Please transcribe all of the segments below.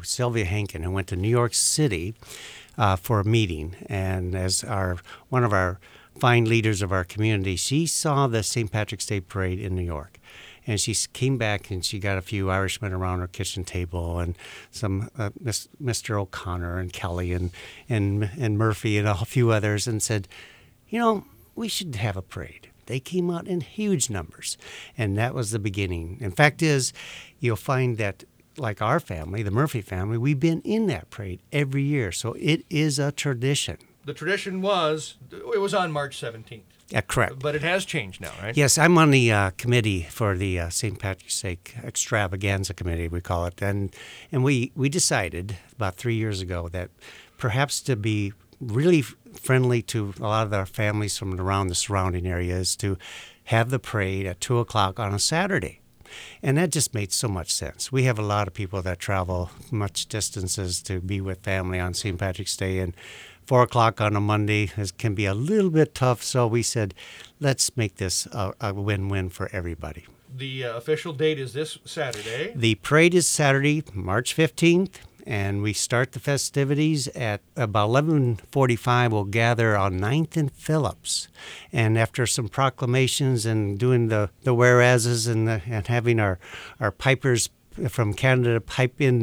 Sylvia Hankin, who went to New York City for a meeting. And as one of our fine leaders of our community, she saw the St. Patrick's Day Parade in New York. And she came back and she got a few Irishmen around her kitchen table and some Mr. O'Connor and Kelly and Murphy and a few others and said, we should have a parade. They came out in huge numbers, and that was the beginning. And fact is, you'll find that, like our family, the Murphy family, we've been in that parade every year, so it is a tradition. The tradition was on March 17th. Yeah, correct. But it has changed now, right? Yes, I'm on the committee for the St. Patrick's Day Extravaganza Committee, we call it. And we decided about 3 years ago that perhaps to be really friendly to a lot of our families from around the surrounding areas to have the parade at 2 o'clock on a Saturday. And that just made so much sense. We have a lot of people that travel much distances to be with family on St. Patrick's Day, and 4 o'clock on a Monday can be a little bit tough, so we said, let's make this a win-win for everybody. The official date is this Saturday. The parade is Saturday, March 15th. And we start the festivities at about 11:45. We'll gather on 9th and Phillips. And after some proclamations and doing the whereases and having our pipers from Canada pipe in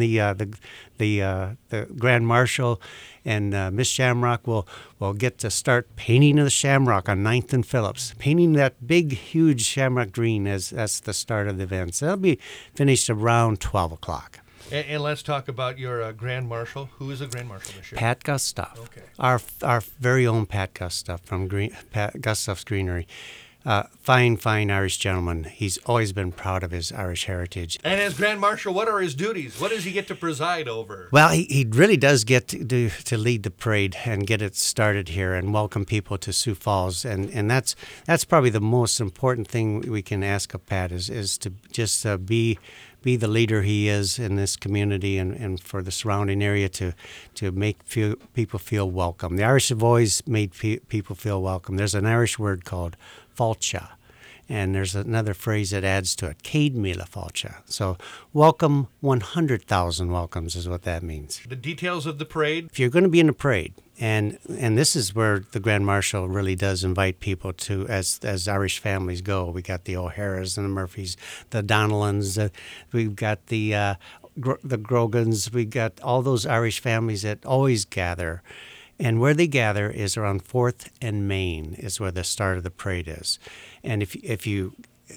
the Grand Marshal and Miss Shamrock will get to start painting of the Shamrock on 9th and Phillips, painting that big, huge Shamrock green that's the start of the event. So that'll be finished around 12 o'clock. And let's talk about your Grand Marshal. Who is the Grand Marshal this year? Pat Gustav. Okay. Our very own Pat Gustav from Pat Gustav's Greenery. Fine Irish gentleman. He's always been proud of his Irish heritage. And as Grand Marshal, what are his duties? What does he get to preside over? Well, he really does get to lead the parade and get it started here and welcome people to Sioux Falls. And that's probably the most important thing we can ask of Pat is to just be the leader he is in this community and for the surrounding area to make people feel welcome. The Irish have always made people feel welcome. There's an Irish word called fáilte, and there's another phrase that adds to it, Céad Míle fáilte. So welcome, 100,000 welcomes is what that means. The details of the parade? If you're going to be in a parade, and this is where the Grand Marshal really does invite people to, as Irish families go. We got the O'Haras and the Murphys, the Donnellans, we've got the Grogans, we got all those Irish families that always gather. And where they gather is around 4th and Main is where the start of the parade is. And if you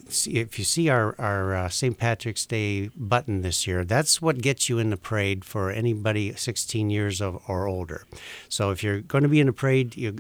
see our St. Patrick's Day button this year, that's what gets you in the parade for anybody 16 years or older. So if you're going to be in a parade, you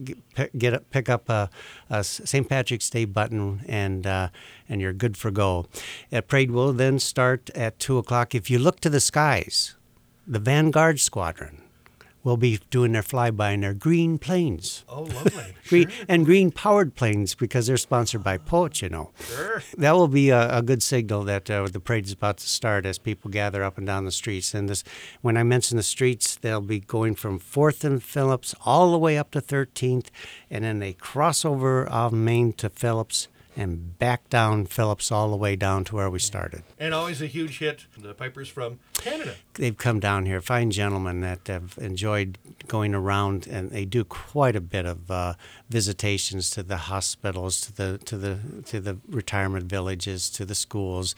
pick up a St. Patrick's Day button and you're good for go. The parade will then start at 2 o'clock. If you look to the skies, the Vanguard Squadron will be doing their flyby in their green planes. Oh, lovely. Green, sure. And green-powered planes because they're sponsored by Poach, Sure. That will be a good signal that the parade is about to start as people gather up and down the streets. And when I mention the streets, they'll be going from 4th and Phillips all the way up to 13th, and then they cross over on Main to Phillips and back down Phillips all the way down to where we started. And always a huge hit, the pipers from Canada. They've come down here, fine gentlemen that have enjoyed going around, and they do quite a bit of visitations to the hospitals, to the retirement villages, to the schools.